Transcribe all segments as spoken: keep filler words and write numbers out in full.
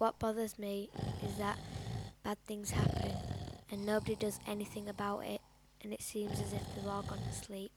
What bothers me is that bad things happen and nobody does anything about it, and it seems as if they've all gone to sleep.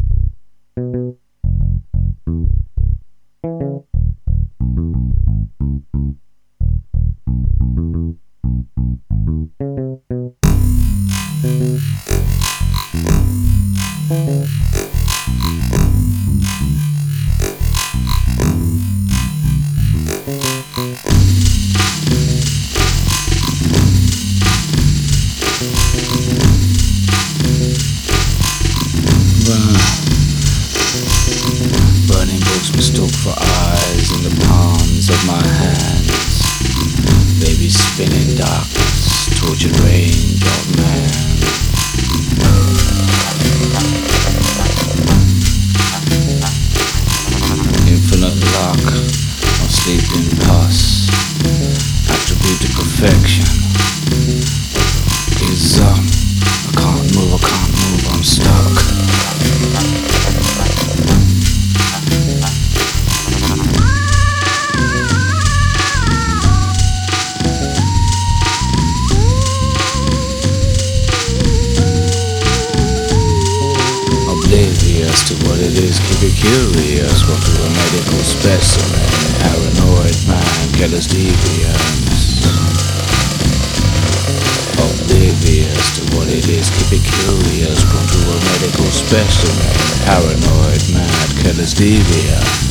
Burning books mistook for eyes in the palms of my hands. Babies spinning darkness, tortured range of man. Infinite lock of sleeping pus, attribute to perfection. Is um, I can't move, I can't move, I'm stuck. Oblivious to what it is, keep it curious. Go to a medical specimen, paranoid man, careless deviance. Oblivious to what it is, keep it curious. Go to a medical specimen, paranoid, mad, careless deviance.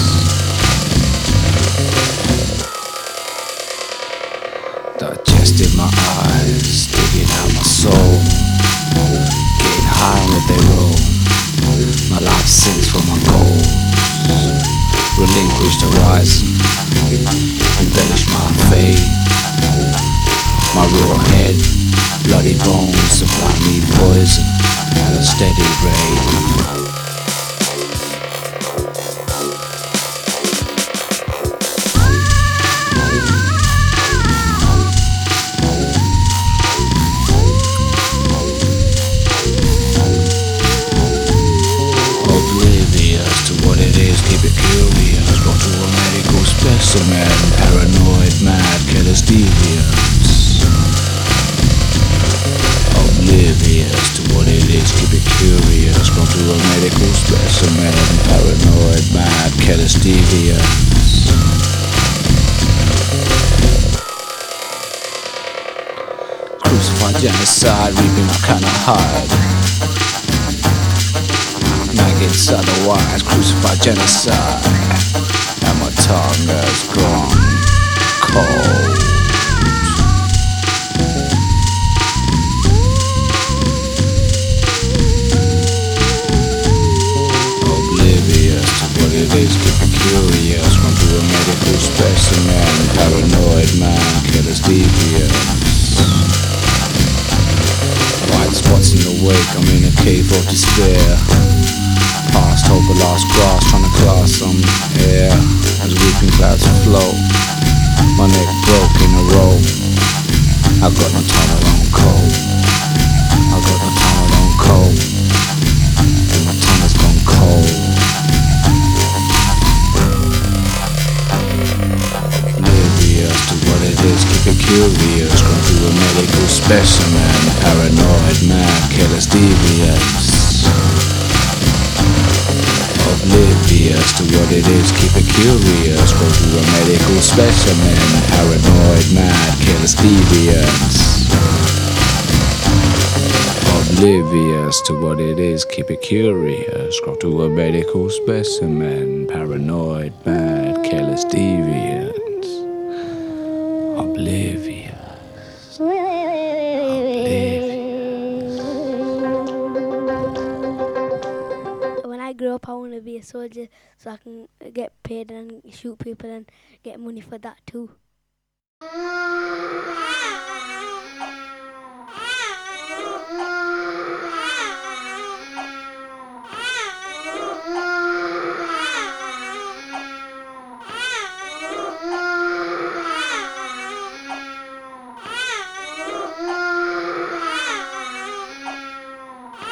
Digesting my eyes, digging out my soul, getting high on what they roll. My life sinks for my goals, relinquish the horizon, embellish my fate. My raw head, bloody bones supply me poison at a steady rate. Oblivious to what it is, keep it curious. Go to a medical specimen, paranoid, mad, careless deviance. Oblivious to what it is, keep it curious. Go to a medical specimen, paranoid, mad, careless deviance. Crucified genocide, reaping kinda hard. Maggots otherwise, crucified genocide. And my tongue has gone cold. Oblivious to what it is, keep it curious. Run through a medical specimen, paranoid man, careless deviance. White spots in the wake, I'm in a cave of despair. Past hope, a lost grass, trying to class some air as weeping clouds flow. My neck broke in a row. I got no time alone cold. I got no time alone cold. And my tongue has gone cold. Oblivious to what it is, keep it curious. Gone through a medical specimen, paranoid, mad, careless deviance. Oblivious to what it is, keep it curious. Go through a medical specimen, paranoid, mad, careless deviance. Oblivious to what it is, keep it curious. Go to a medical specimen, paranoid, mad, careless deviance. Oblivious. When I grow up, I want to be a soldier so I can get paid and shoot people and get money for that too.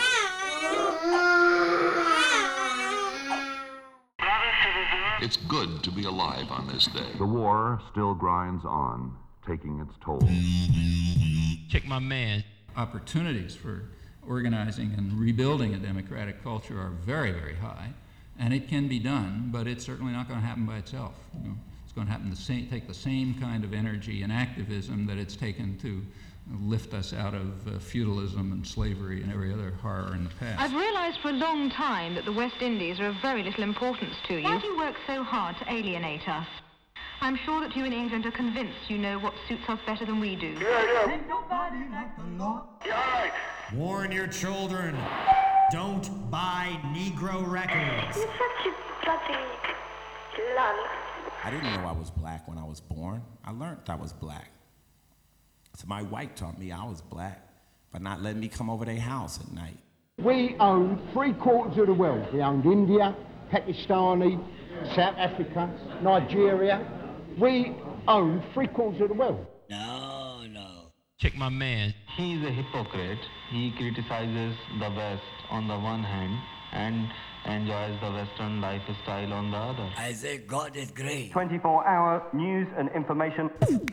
It's good good to be alive on this day. The war still grinds on, taking its toll. Check my man. Opportunities for organizing and rebuilding a democratic culture are very, very high, and it can be done, but it's certainly not going to happen by itself. You know, it's going to happen the same, take the same kind of energy and activism that it's taken to lift us out of uh, feudalism and slavery and every other horror in the past. I've realised for a long time that the West Indies are of very little importance to you. Why do you work so hard to alienate us? I'm sure that you in England are convinced you know what suits us better than we do. Yeah, yeah. Ain't nobody like the Lord. Yeah, right. Warn your children. Don't buy Negro records. You're such a bloody lunt. I didn't know I was black when I was born. I learned I was black. So my wife taught me I was black by not letting me come over their house at night. We owned three quarters of the world. We owned India, Pakistani, South Africa, Nigeria. We owned three quarters of the world. No, no. Check my man. He is a hypocrite. He criticizes the West on the one hand and enjoys the Western lifestyle on the other. I say God is great. twenty-four hour news and information.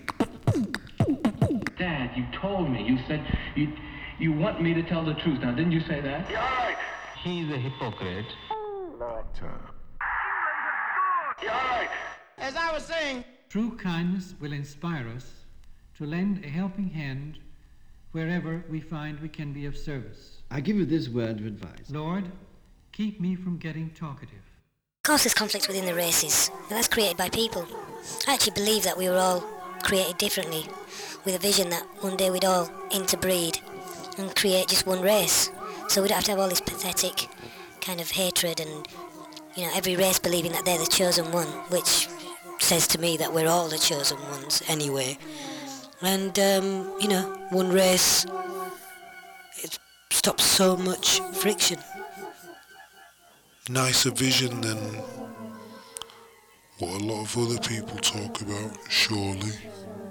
Dad, you told me. You said you you want me to tell the truth. Now, didn't you say that? Yeah, right. He is a hypocrite. Lord time. Yeah, right. As I was saying, true kindness will inspire us to lend a helping hand wherever we find we can be of service. I give you this word of advice. Lord, keep me from getting talkative. Of course there's conflict within the races, and that's created by people. I actually believe that we were all created differently, with a vision that one day we'd all interbreed and create just one race. So we don't have to have all this pathetic kind of hatred and, you know, every race believing that they're the chosen one, which says to me that we're all the chosen ones anyway. And, um, you know, one race, it stops so much friction. Nicer vision than what a lot of other people talk about, surely.